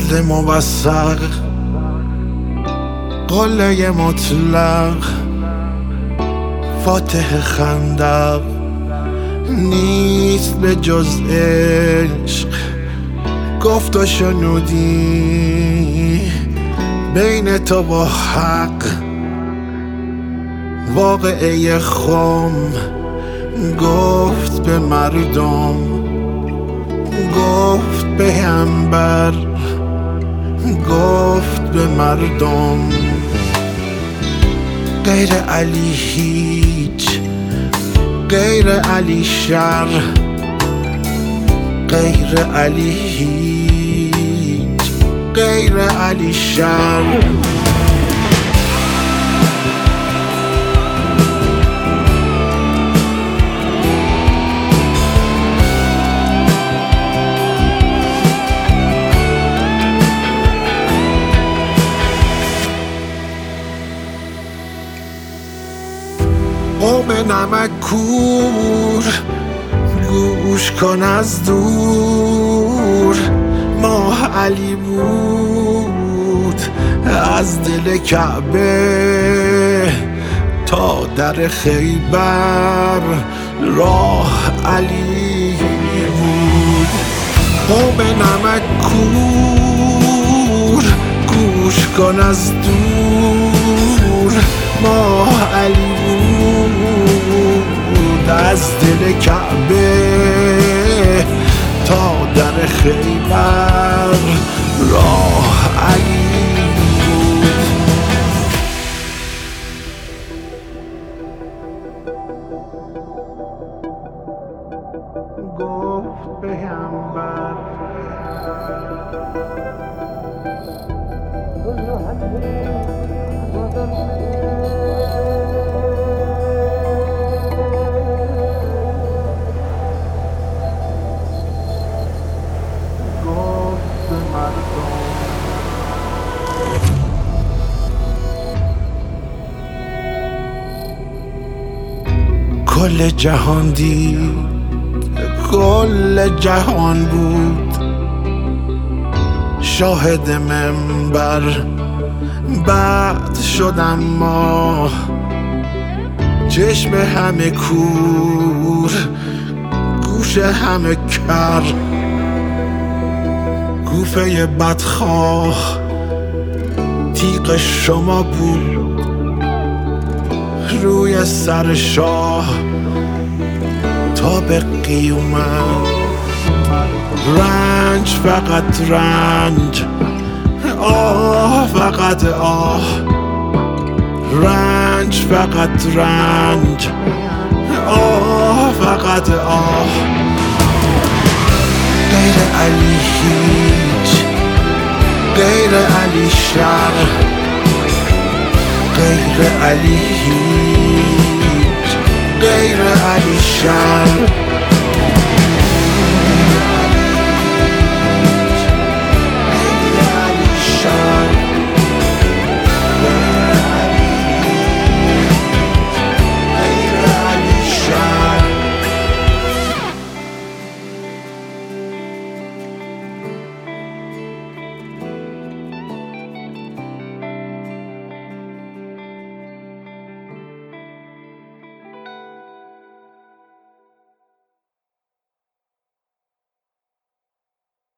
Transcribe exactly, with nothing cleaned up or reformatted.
مرد موثق، قله مطلق، فاتح خندق، نیست به جز عشق گفت و شنودی بین تو با حق. واقعه خم گفت به مردم، گفت به انبر، گفت به مردم. غیر علی هیچ، غیر علی شر، غیر علی هیچ، غیر علی شر. قوم نمک کور گوش کن از دور، ماه علی بود از دل کعبه تا در خیبر راه علی بود. قوم نمک کور گوش کن از دور، ماه علی بود از دل کعبه تا در خیبر راه علی بود. گفت پیامبر کل جهان دید، کل جهان بود شاهد منبر. بعد شدم ما چشم همه کور، گوش همه کر، گوفه بدخواه تیغ شما بود روی سر شاه تا به قیامت. رنج فقط رنج، آه فقط آه، رنج فقط رنج، آه فقط آه. غیر علی هیچ، غیر علی شر، غیر علی هیچ، غیر علی شر.